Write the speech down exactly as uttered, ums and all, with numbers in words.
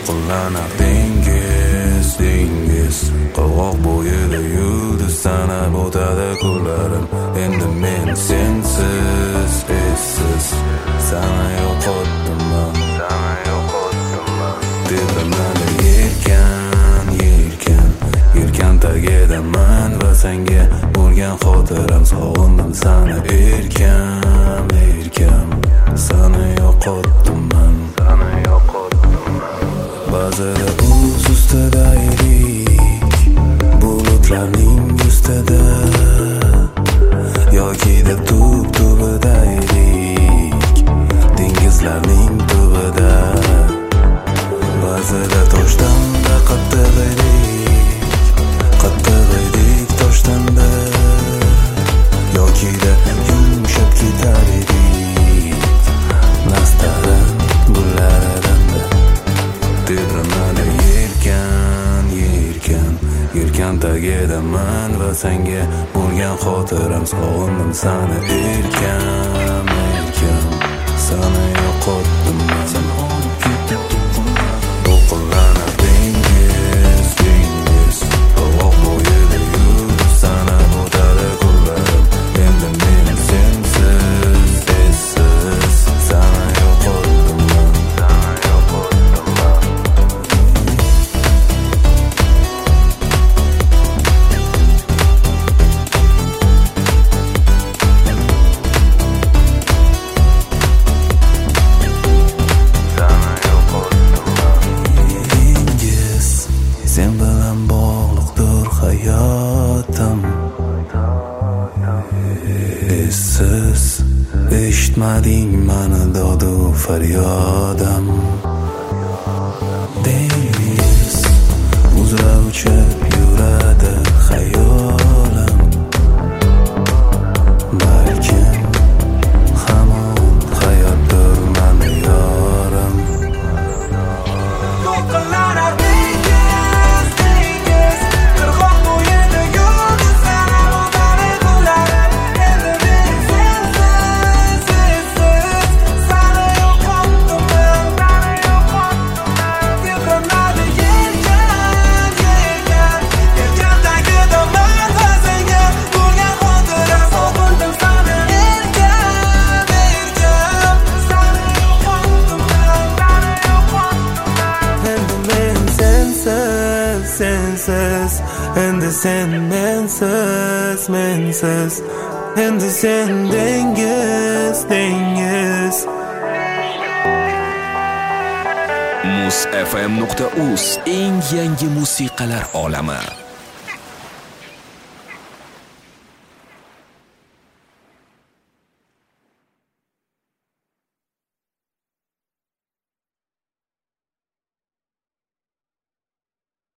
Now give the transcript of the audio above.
to'lqinlanar dengiz, dengiz. Qirg'oq bo'yida yulduz sanab o'tadi kunlarim. Endi men sensiz, essiz sana yo'qotdim, sana yo'qotdim. Tebranadi yelkan, yelkan, yelkan tagidaman va senga bo'lgan xotiram. Sog'indim sana erkam, erkam, sana yo'qotdim, sana yo'qotdim. Ba'zida o'z ustida edik, bulutlarning ustida, yoki da tub tubida edik, dengizlarning tubida. Ba'zida toshdan-da qattiq edik, qattiq edik toshdan-da, yoki da yumshab ketar edik nastaran gullaridan-da. Tebranadi yelkan, yelkan, yelkan tagidaman va senga bo'lgan xotiram. Sog'indim sana erkam, erkam, sana yo'qotdim, sen olib ketding. To'lqinlanar dengiz, dengiz. Qirg'oq bo'yida yulduz sanab o'tadi kunlarim. Endi men sensiz, essiz sana yo'qotdim, sana yo'qotdim. Dengiz, sen bilan bog'liqdir hayotim. Essiz eshitmading mani dodu faryodim. Dengiz uzra uchib yuradi xayolim. Balkim hamon hayotdir mani yorim. To'lqinlanar dengiz, dengiz. Qirg'oq bo'yida yulduz sanab o'tadi kunlarim. Endi men sensiz, essiz sana yo'qotdim, sana yo'qotdim. Tebranadi yelkan, yelkan, yelkan tagidaman va senga bo'lgan xotiram. Sog'indim sana erkam, erkam, sana yo'qotdim, sana yo'qotdim. Endi men sensiz, sensiz. Endi sen mensiz, mensiz. Endi sen dengiz, dengiz. muz f m nuqta uz eng yangi musiqalar olami.